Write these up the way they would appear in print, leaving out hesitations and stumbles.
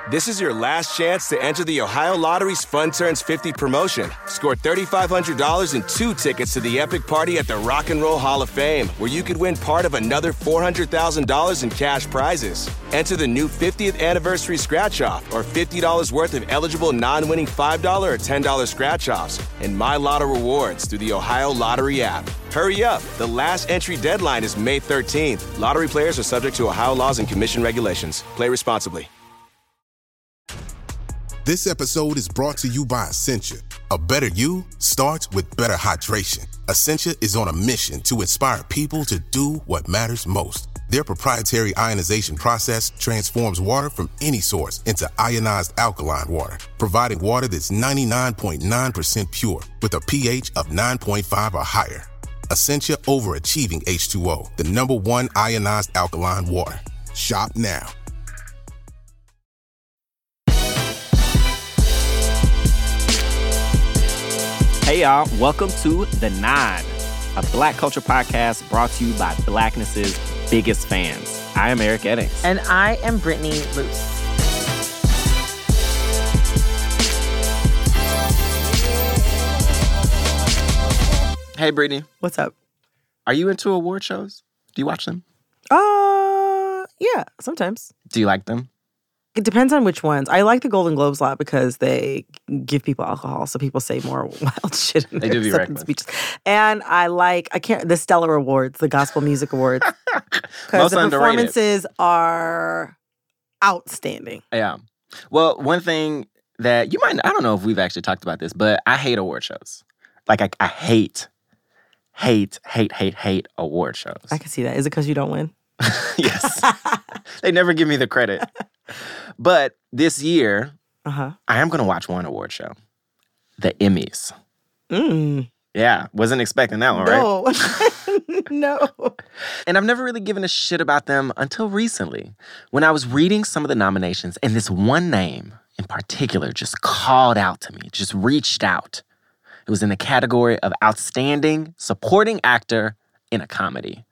This is your last chance to enter the Ohio Lottery's Fun Turns 50 promotion. Score $3,500 and 2 tickets to the epic party at the Rock and Roll Hall of Fame, where you could win part of another $400,000 in cash prizes. Enter the new 50th anniversary scratch-off or $50 worth of eligible non-winning $5 or $10 scratch-offs and My Lotto rewards through the Ohio Lottery app. Hurry up. The last entry deadline is May 13th. Lottery players are subject to Ohio laws and commission regulations. Play responsibly. This episode is brought to you by Essentia. A better you starts with better hydration. Essentia is on a mission to inspire people to do what matters most. Their proprietary ionization process transforms water from any source into ionized alkaline water, providing water that's 99.9% pure with a pH of 9.5 or higher. Essentia overachieving H2O, the #1 ionized alkaline water. Shop now. Hey y'all, welcome to The Nod, a Black culture podcast brought to you by Blackness's biggest fans. I am Eric Eddings. And I am Brittany Luce. Hey Brittany. What's up? Are you into award shows? Do you watch them? Yeah, sometimes. Do you like them? It depends on which ones. I like the Golden Globes a lot because they give people alcohol, so people say more wild shit in They their do be acceptance reckless. speeches. And the Stellar Awards, the Gospel Music Awards. Because the underrated. performances are outstanding. Yeah. Well, one thing that you might, I don't know if we've actually talked about this, but I hate award shows. Like, I hate award shows. I can see that. Is it because you don't win? Yes. They never give me the credit. But this year, I am going to watch one award show. The Emmys. Yeah, wasn't expecting that one, right? No. And I've never really given a shit about them until recently, when I was reading some of the nominations, and this one name in particular just called out to me, just reached out. It was in the category of Outstanding Supporting Actor in a Comedy.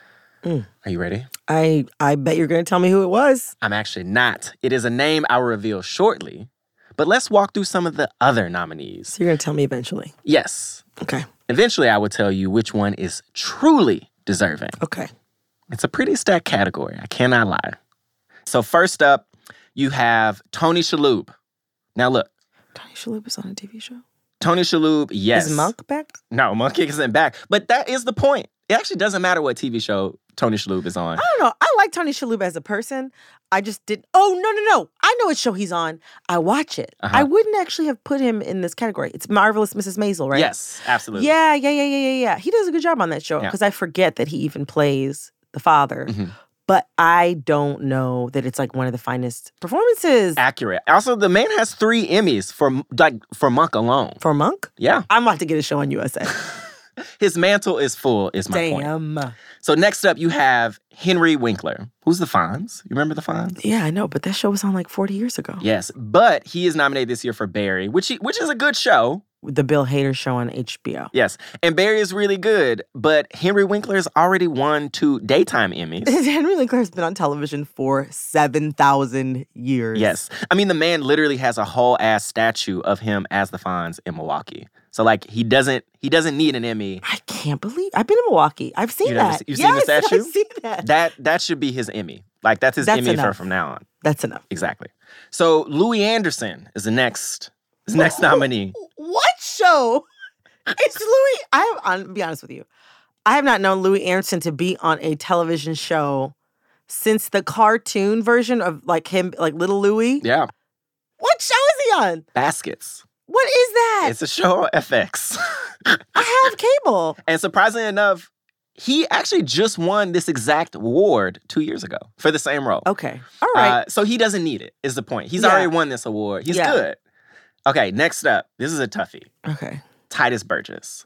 Are you ready? I bet you're going to tell me who it was. I'm actually not. It is a name I will reveal shortly, but let's walk through some of the other nominees. So you're going to tell me eventually. Yes. Okay. Eventually, I will tell you which one is truly deserving. Okay. It's a pretty stacked category. I cannot lie. So first up, you have Tony Shalhoub. Now look. Tony Shalhoub is on a TV show? Tony Shalhoub, yes. Is Monk back? No, Monk isn't back. But that is the point. It actually doesn't matter what TV show Tony Shalhoub is on. I don't know. I like Tony Shalhoub as a person. I just didn't. Oh, no. I know what show he's on. I watch it. I wouldn't actually have put him in this category. It's Marvelous Mrs. Maisel, right? Yes, absolutely. Yeah. He does a good job on that show because I forget that he even plays the father. But I don't know that it's like one of the finest performances. Accurate. Also, the man has 3 Emmys for Monk alone. For Monk? Yeah. I'm about to get a show on USA. His mantle is full, is my point. Damn. So next up, you have Henry Winkler. Who's the Fonz? You remember the Fonz? Yeah, I know, but that show was on like 40 years ago. Yes, but he is nominated this year for Barry, which is a good show. The Bill Hader show on HBO. Yes, and Barry is really good, but Henry Winkler has already won 2 daytime Emmys. Henry Winkler has been on television for 7,000 years. Yes. I mean, the man literally has a whole ass statue of him as the Fonz in Milwaukee. So like he doesn't need an Emmy. I can't believe I've been in Milwaukee. I've seen that. You've seen the statue? I've seen that. That should be his Emmy. Like that's his Emmy from now on. That's enough. Exactly. So Louis Anderson is the next nominee. What show? It's Louis. I'll be honest with you. I have not known Louis Anderson to be on a television show since the cartoon version of like him, like Little Louis. Yeah. What show is he on? Baskets. What is that? It's a show on FX. I have cable. And surprisingly enough, he actually just won this exact award 2 years ago for the same role. Okay. All right. So he doesn't need it, is the point. He's already won this award. He's good. Okay, next up. This is a toughie. Okay. Tituss Burgess.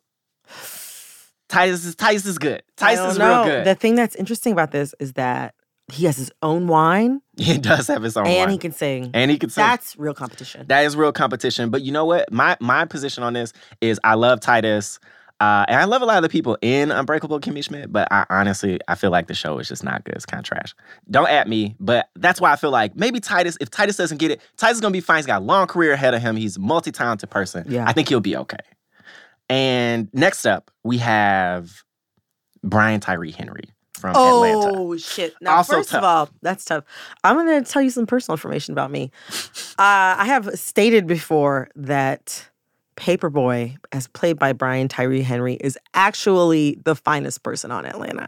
Titus is good. Titus is real good. The thing that's interesting about this is that he has his own wine. He does have his own wine. And he can sing. That's real competition. That is real competition. But you know what? My position on this is I love Titus. And I love a lot of the people in Unbreakable Kimmy Schmidt, but I feel like the show is just not good. It's kind of trash. Don't at me, but that's why I feel like maybe Titus, if Titus doesn't get it, Titus is going to be fine. He's got a long career ahead of him. He's a multi-talented person. Yeah. I think he'll be okay. And next up, we have Brian Tyree Henry from Atlanta. Oh, shit. Now, Also first tough. of all, that's tough. I'm going to tell you some personal information about me. I have stated before that Paperboy, as played by Brian Tyree Henry, is actually the finest person on Atlanta.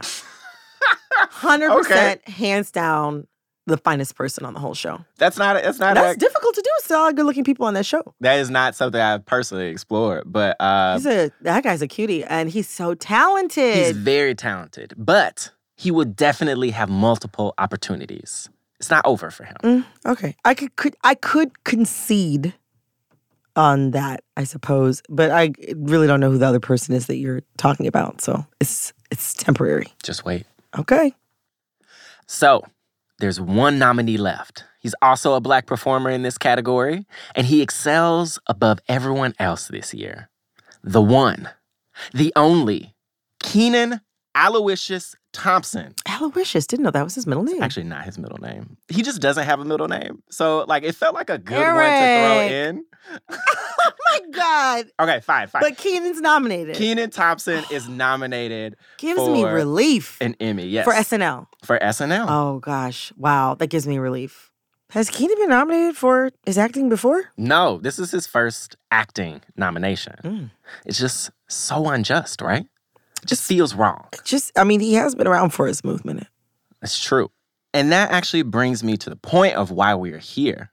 100%, hands down, the finest person on the whole show. That's Difficult to do. It's a lot of good-looking people on that show. that is not something I've personally explored, but That guy's a cutie, and he's so talented. he's very talented. But he would definitely have multiple opportunities. It's not over for him. Okay, I could concede on that, I suppose, but I really don't know who the other person is that you're talking about, so it's temporary. Just wait. Okay. So, there's one nominee left. He's also a Black performer in this category, and he excels above everyone else this year. The one, the only, Kenan Aloysius Thompson. Aloysius, didn't know that was his middle name. Actually, not his middle name. He just doesn't have a middle name. So, it felt like a good one to throw in. Oh my God. Okay, fine. But Kenan's nominated. Kenan Thompson is nominated Gives for me relief. an Emmy, yes. For SNL. For SNL. Oh gosh. Wow. That gives me relief. Has Kenan been nominated for his acting before? No, this is his first acting nomination. It's just so unjust, right? It just feels wrong. He has been around for a smooth minute. It's true. And that actually brings me to the point of why we are here.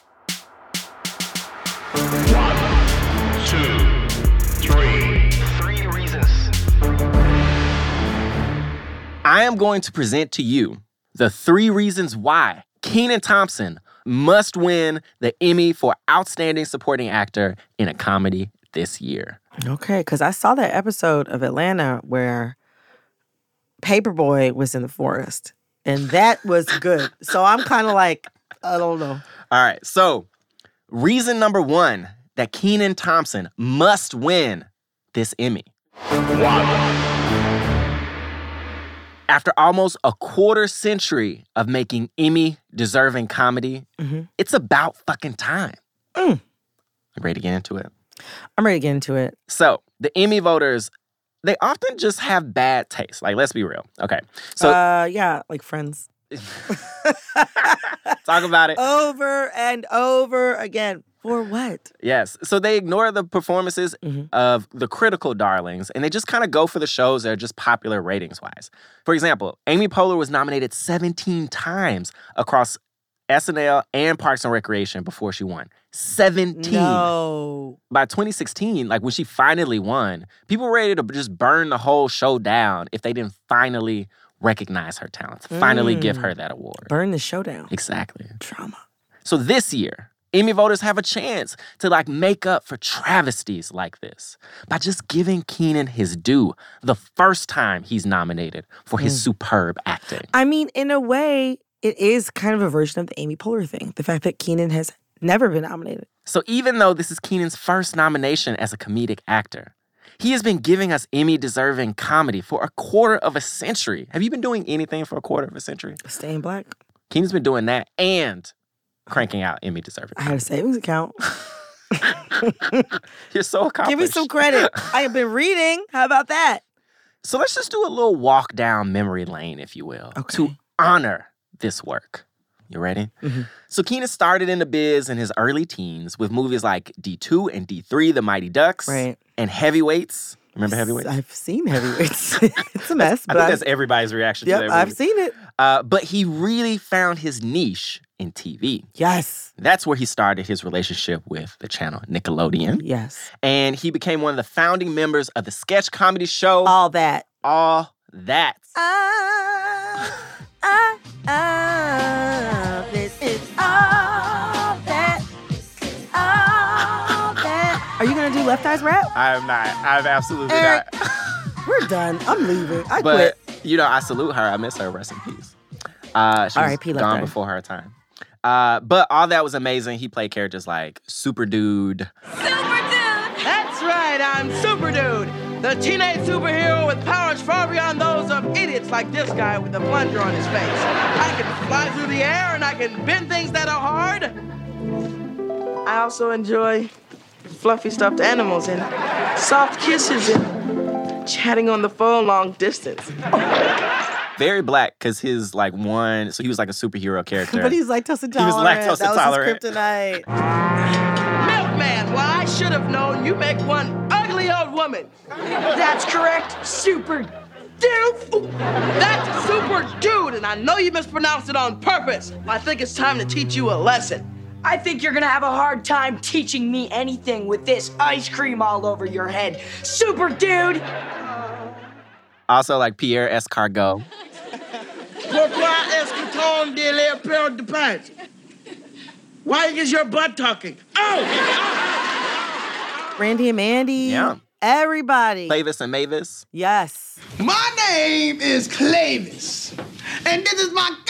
1, 2, 3. 3 reasons. I am going to present to you the 3 reasons why Kenan Thompson must win the Emmy for Outstanding Supporting Actor in a Comedy this year. Okay, because I saw that episode of Atlanta where Paperboy was in the forest, and that was good. So I'm kind of like, I don't know. All right, so reason number 1 that Kenan Thompson must win this Emmy. 1. After almost a quarter century of making Emmy-deserving comedy, it's about fucking time. You ready to get into it? I'm ready to get into it. So, the Emmy voters, they often just have bad taste. Let's be real. Okay. So, yeah, like Friends. talk about it. Over and over again. For what? Yes. So, they ignore the performances of the critical darlings, and they just kind of go for the shows that are just popular ratings-wise. For example, Amy Poehler was nominated 17 times across SNL and Parks and Recreation before she won. 17. No. By 2016, when she finally won, people were ready to just burn the whole show down if they didn't finally recognize her talents, finally give her that award. Burn the show down. Exactly. Drama. So this year, Emmy voters have a chance to make up for travesties like this by just giving Kenan his due the first time he's nominated for his superb acting. In a way, it is kind of a version of the Amy Poehler thing. The fact that Kenan has never been nominated. So even though this is Kenan's first nomination as a comedic actor, he has been giving us Emmy-deserving comedy for a quarter of a century. Have you been doing anything for a quarter of a century? Staying Black. Kenan's been doing that and cranking out Emmy-deserving I had a savings account. You're so accomplished. Give me some credit. I have been reading. How about that? So let's just do a little walk down memory lane, if you will, Okay. to honor this work. You ready? So Kenan started in the biz in his early teens with movies like D2 and D3, The Mighty Ducks, Right. and Heavyweights. Remember Heavyweights? I've seen Heavyweights. It's a mess, I but think that's everybody's reaction to that movie. I've seen it. But he really found his niche in TV. Yes. That's where he started his relationship with the channel Nickelodeon. Yes. And he became one of the founding members of the sketch comedy show All that. All That. This is all that. All that. Are you going to do Left Eyes Rap? I'm not. I'm absolutely Eric. not. We're done. I'm leaving. I But, quit. I salute her. I miss her. Rest in peace. She was R.I.P. Left gone Eye. before her time. But All That was amazing. He played characters like Super Dude. That's right, I'm Super Dude. The teenage superhero with powers far beyond those of idiots like this guy with the plunger on his face. I can fly through the air and I can bend things that are hard. I also enjoy fluffy stuffed animals and soft kisses and chatting on the phone long distance. Very black, because his like one, so he was like a superhero character. But he's lactose intolerant. He was lactose intolerant. That was his kryptonite. Milkman, well, I should have known you make one ugly old woman. That's correct, super dude. That's super dude, and I know you mispronounced it on purpose. I think it's time to teach you a lesson. I think you're gonna have a hard time teaching me anything with this ice cream all over your head. Super dude! Also like Pierre Escargot. Pourquoi est-ce que ton délai peur de page? Why is your butt talking? Oh! Randy and Mandy. Yeah. Everybody. Clavis and Mavis. Yes. My name is Clavis, and this is my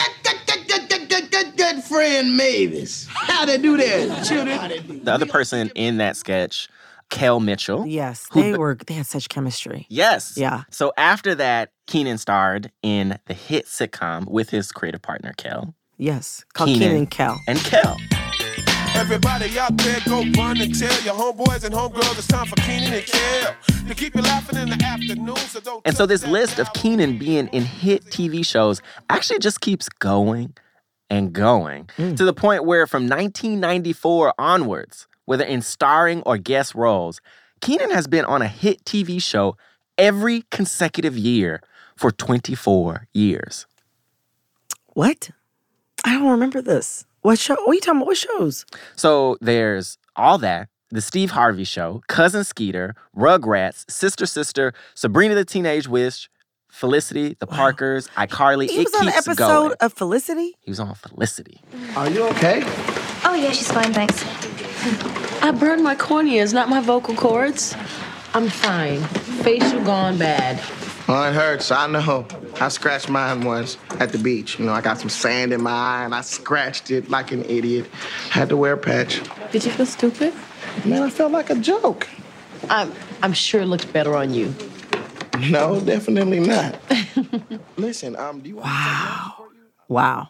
good friend Mavis. How they do that, children? The other person in that sketch, Kel Mitchell. Yes. Who- They had such chemistry. Yes. Yeah. So after that, Kenan starred in the hit sitcom with his creative partner, Kel. Yes. Called Kenan and Kel. And Kel. Everybody out there, go run and tell your homeboys and homegirls it's time for Kenan and Kel to keep you laughing in the afternoon. And so this list of Kenan being in hit TV shows actually just keeps going and going to the point where from 1994 onwards, whether in starring or guest roles, Kenan has been on a hit TV show every consecutive year for 24 years. What? I don't remember this. What show? What are you talking about? What shows? So there's All That, The Steve Harvey Show, Cousin Skeeter, Rugrats, Sister Sister, Sabrina the Teenage Witch, Felicity, The Parkers, iCarly. He was on an episode of Felicity? He was on Felicity. Are you okay? Oh, yeah, she's fine, thanks. I burned my corneas, not my vocal cords. I'm fine. Facial gone bad. Oh, it hurts. I know. I scratched mine once at the beach. You know, I got some sand in my eye and I scratched it like an idiot. Had to wear a patch. Did you feel stupid? Man, I felt like a joke. I'm sure it looks better on you. No, definitely not. Listen, do you want Wow.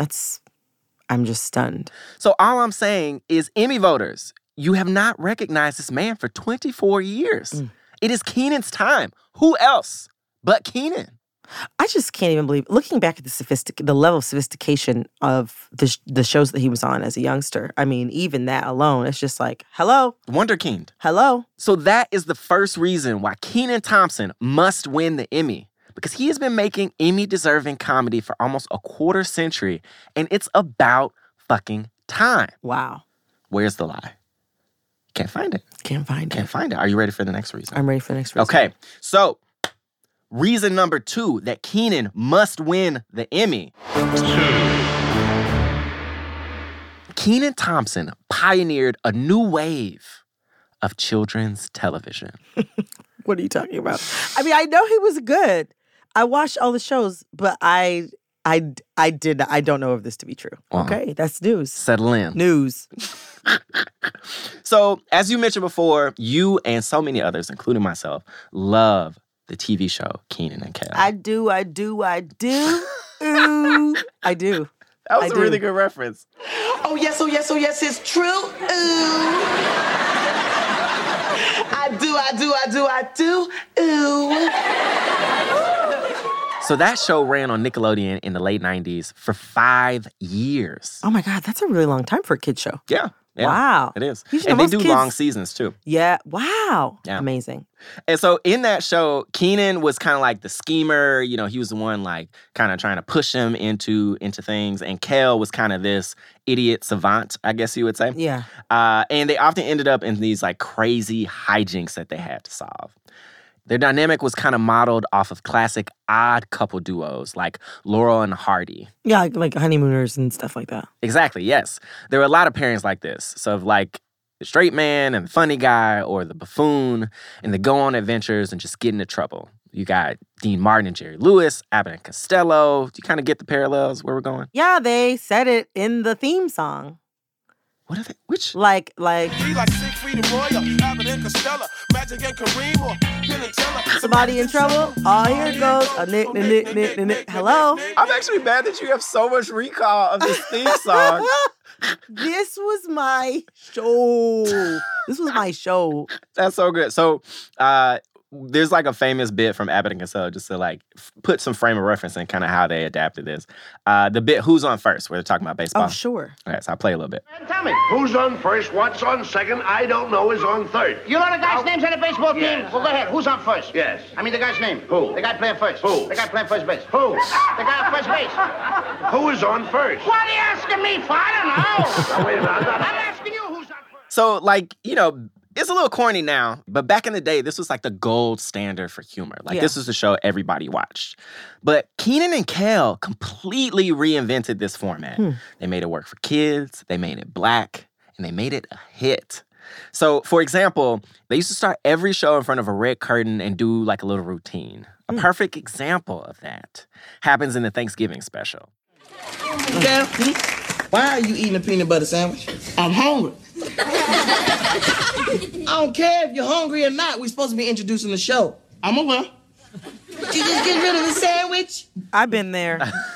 I'm just stunned. So all I'm saying is, Emmy voters, you have not recognized this man for 24 years. It is Kenan's time. Who else but Kenan? I just can't even believe, looking back at the level of sophistication of the shows that he was on as a youngster. I mean, even that alone, it's just like, hello? Wonderkind. Hello? So that is the first reason why Kenan Thompson must win the Emmy. Because he has been making Emmy-deserving comedy for almost a quarter century, and it's about fucking time. Wow. Where's the lie? Can't find it. Can't find it. Are you ready for the next reason? I'm ready for the next reason. Okay, so reason number 2 that Kenan must win the Emmy. Kenan Thompson pioneered a new wave of children's television. What are you talking about? I mean, I know he was good. I watched all the shows, but I don't know of this to be true. Wow. Okay, that's news. Settle in. News. So, as you mentioned before, you and so many others, including myself, love the TV show Kenan and Kel. I do. Ooh, I do. That was I a really good reference. Oh, yes, it's true. Ooh. I do. Ooh. So that show ran on Nickelodeon in the late 90s for 5 years. Oh my God, that's a really long time for a kid show. Yeah. Wow. It is. You know, And they most do kids- long seasons too. Yeah. Wow. Yeah. Amazing. And so in that show, Kenan was kind of like the schemer. You know, he was the one like kind of trying to push him into things. And Kel was kind of this idiot savant, I guess you would say. Yeah. And they often ended up in these like crazy hijinks that they had to solve. Their dynamic was kind of modeled off of classic odd couple duos like Laurel and Hardy. Yeah, like honeymooners and stuff like that. Exactly, yes. There were a lot of pairings like this. So of like the straight man and the funny guy, or the buffoon, and they go on adventures and just get into trouble. You got Dean Martin and Jerry Lewis, Abbott and Costello. Do you kind of get the parallels where we're going? Yeah, they said it in the theme song. What are they? Which? Like. He like Siegfried and Roy, Abbott and Costello, Magic and Kareem, or Penn and Teller. Somebody in trouble? Oh, here it goes. Nick. Hello? I'm actually mad that you have so much recall of this theme song. This was my show. That's so good. So, there's like a famous bit from Abbott and Costello just to like put some frame of reference in kind of how they adapted this. The bit "Who's on First," where they're talking about baseball. Oh, sure. All right, so I'll play a little bit. Tell me, who's on first, what's on second, I don't know, is on third. You know the guy's names on the baseball team? Yes. Well, go ahead. Who's on first? Yes. I mean the guy's name. Who? The guy playing first. Who? The guy playing first base. Who? The guy on first base. Who is on first? What are you asking me for? I don't know. Now, wait a minute, I'm asking you who's on first. So, like, you know, it's a little corny now, but back in the day, this was like the gold standard for humor. Like, this was the show everybody watched. But Kenan and Kel completely reinvented this format. They made it work for kids, they made it black, and they made it a hit. So, for example, they used to start every show in front of a red curtain and do like a little routine. A perfect example of that happens in the Thanksgiving special. Kel, why are you eating a peanut butter sandwich? I'm hungry. I don't care if you're hungry or not. We're supposed to be introducing the show. I'm aware. Did you just get rid of the sandwich? I've been there.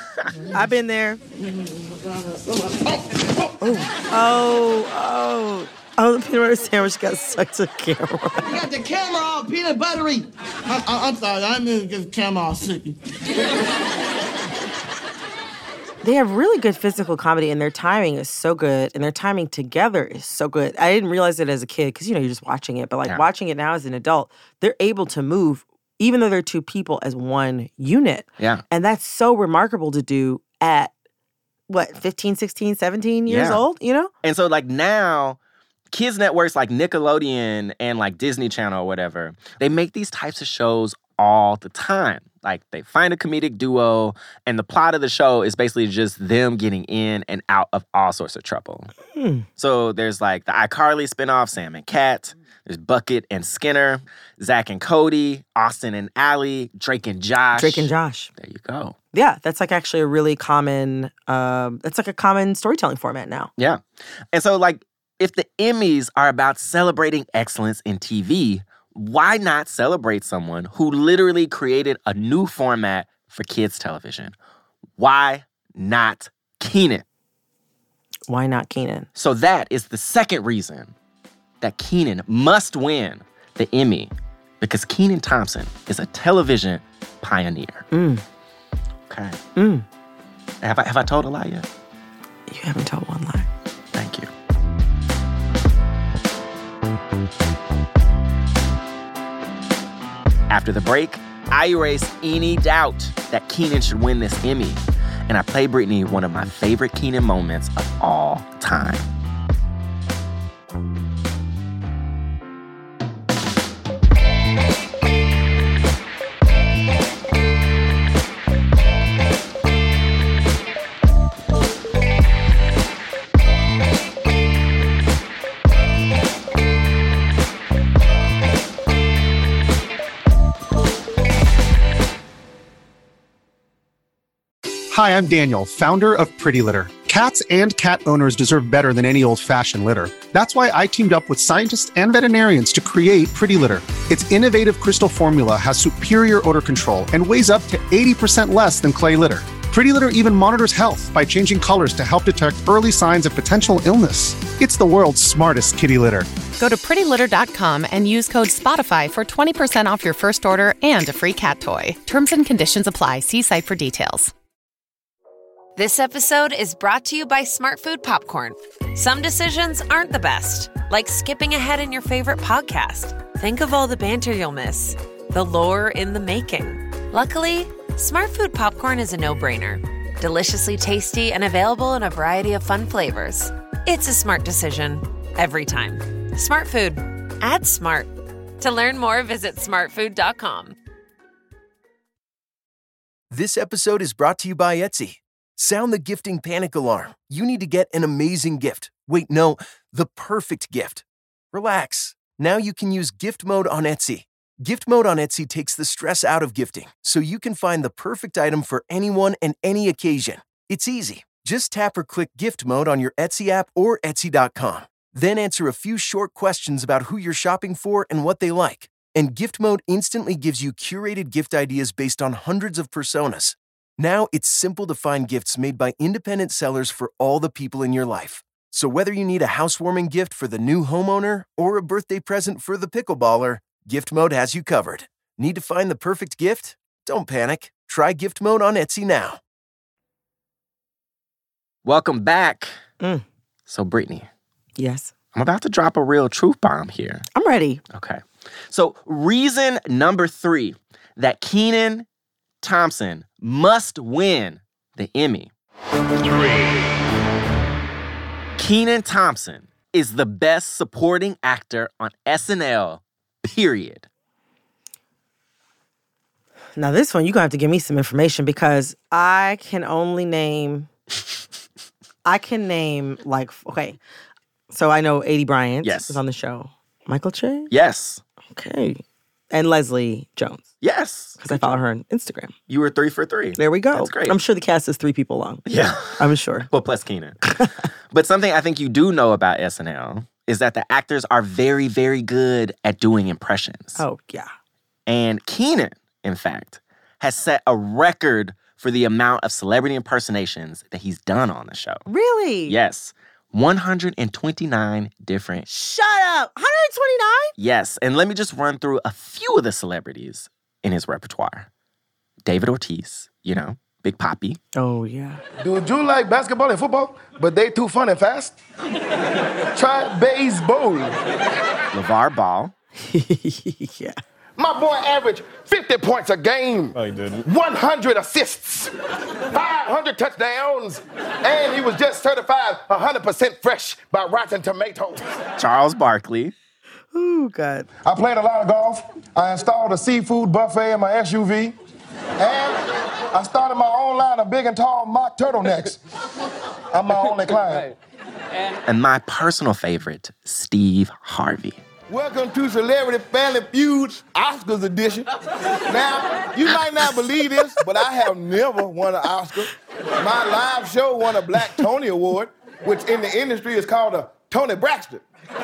Oh, the peanut butter sandwich got stuck to the camera. You got the camera all peanut buttery. I'm sorry. I didn't get the camera all sticky. They have really good physical comedy, and their timing is so good, and their timing together is so good. I didn't realize it as a kid because, you know, you're just watching it. But, like, watching it now as an adult, they're able to move, even though they're two people, as one unit. Yeah. And that's so remarkable to do at, 15, 16, 17 years old, you know? And so, like, now, kids networks like Nickelodeon and, like, Disney Channel or whatever, they make these types of shows all the time. Like, they find a comedic duo, and the plot of the show is basically just them getting in and out of all sorts of trouble. So there's, like, the iCarly spinoff, Sam and Cat. There's Bucket and Skinner, Zach and Cody, Austin and Ally, Drake and Josh. Drake and Josh. There you go. Yeah, that's, like, actually a really common, that's, like, a common storytelling format now. Yeah. And so, like, if the Emmys are about celebrating excellence in TV, why not celebrate someone who literally created a new format for kids' television? Why not Kenan? Why not Kenan? So that is the second reason that Kenan must win the Emmy, because Kenan Thompson is a television pioneer. Okay. Have I told a lie yet? You haven't told one lie. Thank you. After the break, I erase any doubt that Kenan should win this Emmy, and I play Brittany one of my favorite Kenan moments of all time. Hi, I'm Daniel, founder of Pretty Litter. Cats and cat owners deserve better than any old-fashioned litter. That's why I teamed up with scientists and veterinarians to create Pretty Litter. Its innovative crystal formula has superior odor control and weighs up to 80% less than clay litter. Pretty Litter even monitors health by changing colors to help detect early signs of potential illness. It's the world's smartest kitty litter. Go to prettylitter.com and use code SPOTIFY for 20% off your first order and a free cat toy. Terms and conditions apply. See site for details. This episode is brought to you by Smartfood Popcorn. Some decisions aren't the best, like skipping ahead in your favorite podcast. Think of all the banter you'll miss, the lore in the making. Luckily, Smartfood Popcorn is a no-brainer. Deliciously tasty and available in a variety of fun flavors. It's a smart decision every time. Smartfood. Add smart. To learn more, visit smartfood.com. This episode is brought to you by Etsy. Sound the gifting panic alarm. You need to get an amazing gift. Wait, no, the perfect gift. Relax. Now you can use gift mode on Etsy. Gift mode on Etsy takes the stress out of gifting, so you can find the perfect item for anyone and any occasion. It's easy. Just tap or click gift mode on your Etsy app or Etsy.com. Then answer a few short questions about who you're shopping for and what they like. And gift mode instantly gives you curated gift ideas based on hundreds of personas. Now it's simple to find gifts made by independent sellers for all the people in your life. So whether you need a housewarming gift for the new homeowner or a birthday present for the pickleballer, gift mode has you covered. Need to find the perfect gift? Don't panic. Try gift mode on Etsy now. Welcome back. So, Brittany. Yes. I'm about to drop a real truth bomb here. I'm ready. Okay. So, reason number 3 that Kenan Thompson must win the Emmy. 3. Kenan Thompson is the best supporting actor on SNL, period. Now, this one, you're going to have to give me some information because I can name, okay. So I know A.D. Bryant was on the show. Michael Che? Yes. Okay. And Leslie Jones. Yes. Because I follow her on Instagram. You were 3 for 3. There we go. That's great. I'm sure the cast is 3 people long. Yeah. I'm sure. Well, plus Kenan. But something I think you do know about SNL is that the actors are very, very good at doing impressions. Oh, yeah. And Kenan, in fact, has set a record for the amount of celebrity impersonations that he's done on the show. Really? Yes. 129 different. Shut up. 129? Yes. And let me just run through a few of the celebrities in his repertoire. David Ortiz, Big Papi. Oh, yeah. Do you like basketball and football, but they too fun and fast? Try baseball. LeVar Ball. Yeah. My boy averaged 50 points a game. No, he didn't. 100 assists, 500 touchdowns, and he was just certified 100% fresh by Rotten Tomatoes. Charles Barkley. Oh, God. I played a lot of golf. I installed a seafood buffet in my SUV. And I started my own line of big and tall mock turtlenecks. I'm my only client. And my personal favorite, Steve Harvey. Welcome to Celebrity Family Feud, Oscars edition. Now, you might not believe this, but I have never won an Oscar. My live show won a Black Tony Award, which in the industry is called a Tony Braxton.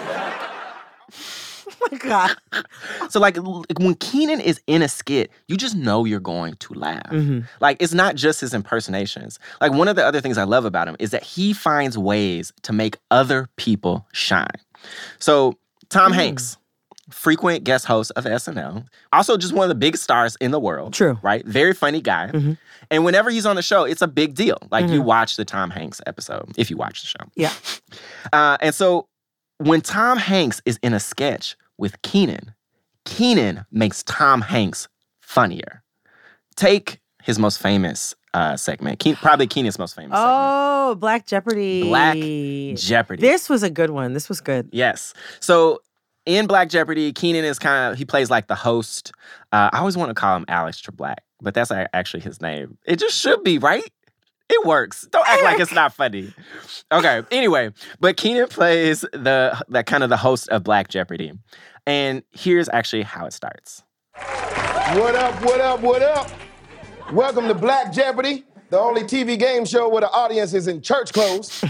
Oh, my God. So, when Kenan is in a skit, you just know you're going to laugh. Mm-hmm. It's not just his impersonations. One of the other things I love about him is that he finds ways to make other people shine. So, Tom Hanks, frequent guest host of SNL. Also just one of the biggest stars in the world. True. Right? Very funny guy. Mm-hmm. And whenever he's on the show, it's a big deal. You watch the Tom Hanks episode, if you watch the show. Yeah. And so when Tom Hanks is in a sketch with Kenan, Kenan makes Tom Hanks funnier. Take his most famous segment. Probably Kenan's most famous segment. Oh, Black Jeopardy. Black Jeopardy. This was a good one. This was good. Yes. So in Black Jeopardy, Kenan is he plays like the host. I always want to call him Alex Treblack, but that's actually his name. It just should be, right? It works. Don't act like it's not funny. Okay, anyway, but Kenan plays the kind of the host of Black Jeopardy. And here's actually how it starts. What up, what up, what up? Welcome to Black Jeopardy, the only TV game show where the audience is in church clothes.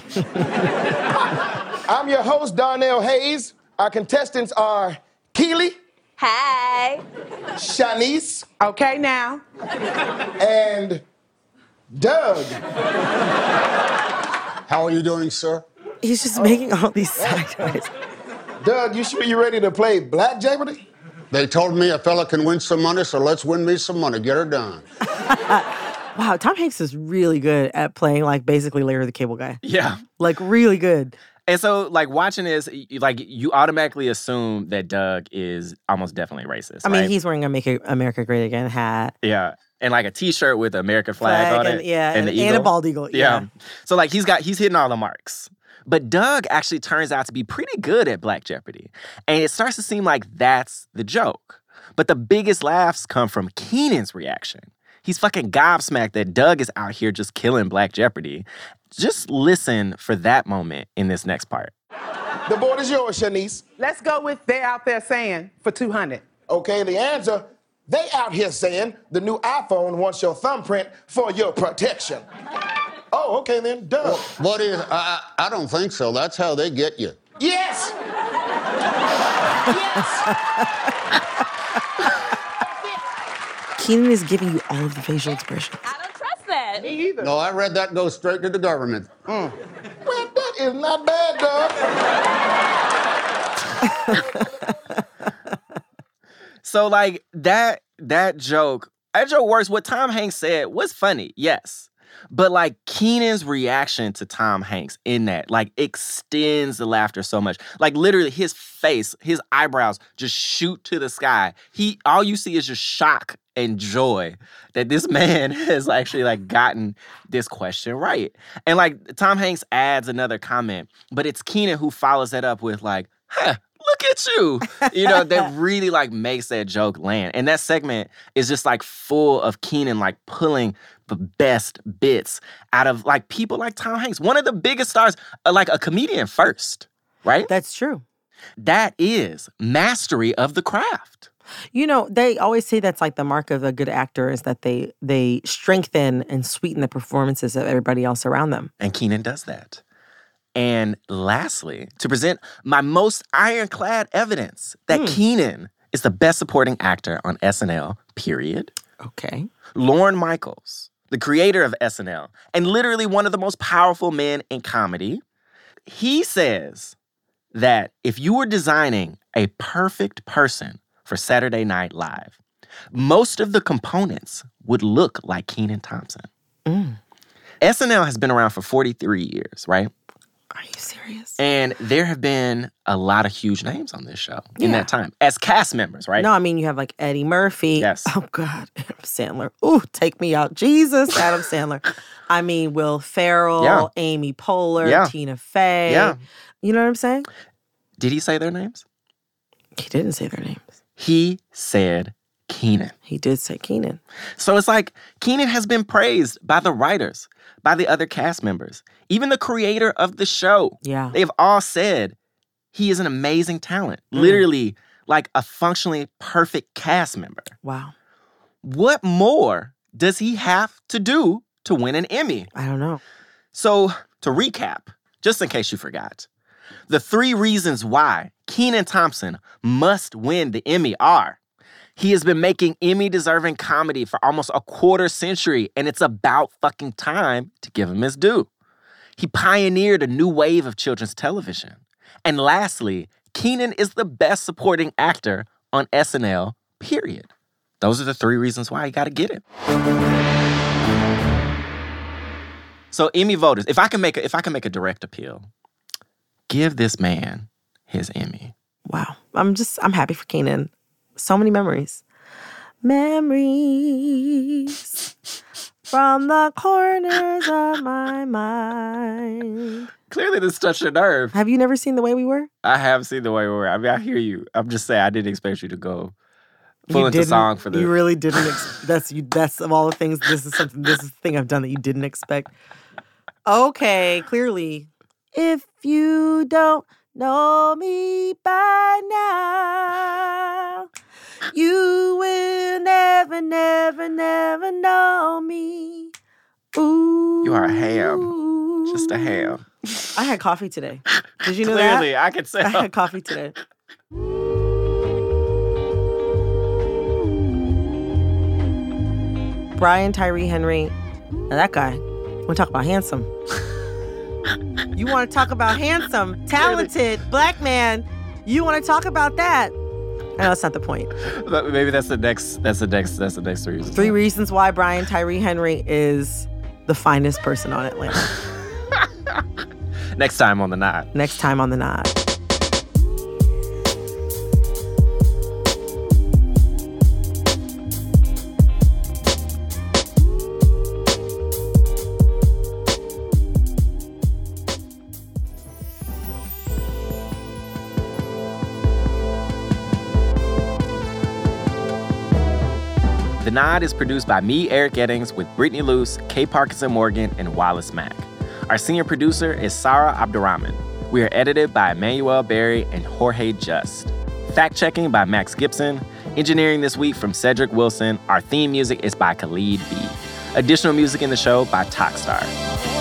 I'm your host, Darnell Hayes. Our contestants are Keely. Hey. Shanice. Okay, now. And Doug. How are you doing, sir? He's just making all these side eyes. Doug, you sure you're ready to play Black Jeopardy? They told me a fella can win some money, so let's win me some money. Get her done. Wow, Tom Hanks is really good at playing basically Larry the Cable Guy. Yeah. Really good. And so, watching this, you automatically assume that Doug is almost definitely racist. I mean, he's wearing a Make America Great Again hat. Yeah. And a T-shirt with the American flag on it. Yeah, and the eagle. And a bald eagle. Yeah. So, he's hitting all the marks. But Doug actually turns out to be pretty good at Black Jeopardy. And it starts to seem like that's the joke. But the biggest laughs come from Kenan's reaction. He's fucking gobsmacked that Doug is out here just killing Black Jeopardy. Just listen for that moment in this next part. The board is yours, Shanice. Let's go with they out there saying for 200. Okay, the answer, they out here saying the new iPhone wants your thumbprint for your protection. Oh, okay then. Duh. What is? I don't think so. That's how they get you. Yes. Kenan is giving you all of the facial expressions. I don't trust that. Me either. No, I read that go straight to the government. Well, that is not bad, dog. So like that joke works. What Tom Hanks said was funny, yes. But like Kenan's reaction to Tom Hanks in that like extends the laughter so much. Like literally his face, his eyebrows just shoot to the sky. All you see is just shock and joy that this man has actually like gotten this question right. And like Tom Hanks adds another comment, but it's Kenan who follows that up with like, huh, look at you. You know, that really like makes that joke land. And that segment is just like full of Kenan like pulling the best bits out of like people like Tom Hanks, one of the biggest stars, like a comedian first, right? That's true. That is mastery of the craft. You know, they always say that's like the mark of a good actor is that they strengthen and sweeten the performances of everybody else around them. And Kenan does that. And lastly, to present my most ironclad evidence that Kenan is the best supporting actor on SNL, period. Okay. Lorne Michaels, the creator of SNL, and literally one of the most powerful men in comedy, he says that if you were designing a perfect person for Saturday Night Live, most of the components would look like Kenan Thompson. SNL has been around for 43 years, right? Are you serious? And there have been a lot of huge names on this show in that time as cast members, right? No, I mean, you have like Eddie Murphy. Yes. Oh, God. Adam Sandler. Ooh, take me out. Jesus, Adam Sandler. I mean, Will Ferrell, Amy Poehler, Tina Fey. Yeah. You know what I'm saying? Did he say their names? He didn't say their names. He said Kenan. He did say Kenan. So it's like Kenan has been praised by the writers, by the other cast members, even the creator of the show. Yeah. They've all said he is an amazing talent, literally like a functionally perfect cast member. Wow. What more does he have to do to win an Emmy? I don't know. So to recap, just in case you forgot, the 3 reasons why Kenan Thompson must win the Emmy are: he has been making Emmy-deserving comedy for almost a quarter century, and it's about fucking time to give him his due. He pioneered a new wave of children's television. And lastly, Kenan is the best supporting actor on SNL, period. Those are the 3 reasons why you gotta get it. So Emmy voters, if I can make a direct appeal, give this man his Emmy. Wow. I'm happy for Kenan. So many memories. Memories from the corners of my mind. Clearly this touched a nerve. Have you never seen The Way We Were? I have seen The Way We Were. I mean, I hear you. I'm just saying I didn't expect you to go full into song for the... You really didn't. That's of all the things, this is the thing I've done that you didn't expect. Okay, clearly. If you don't know me by now, you will never, never, never know me. Ooh. You are a ham. Just a ham. I had coffee today. Did you know Clearly, that? I could tell. I had coffee today. Brian Tyree Henry. Now that guy, want to talk about handsome. You want to talk about handsome, talented, black man. You want to talk about that. I know that's not the point. But maybe that's the next 3 reasons. 3 reasons why Brian Tyree Henry is the finest person on Atlanta. Next time on The Nod. Next time on The Nod. The Nod is produced by me, Eric Eddings, with Brittany Luce, Kay Parkinson Morgan, and Wallace Mack. Our senior producer is Sarah Abdurrahman. We are edited by Emmanuel Berry and Jorge Just. Fact-checking by Max Gibson. Engineering this week from Cedric Wilson. Our theme music is by Khalid B. Additional music in the show by Talkstar.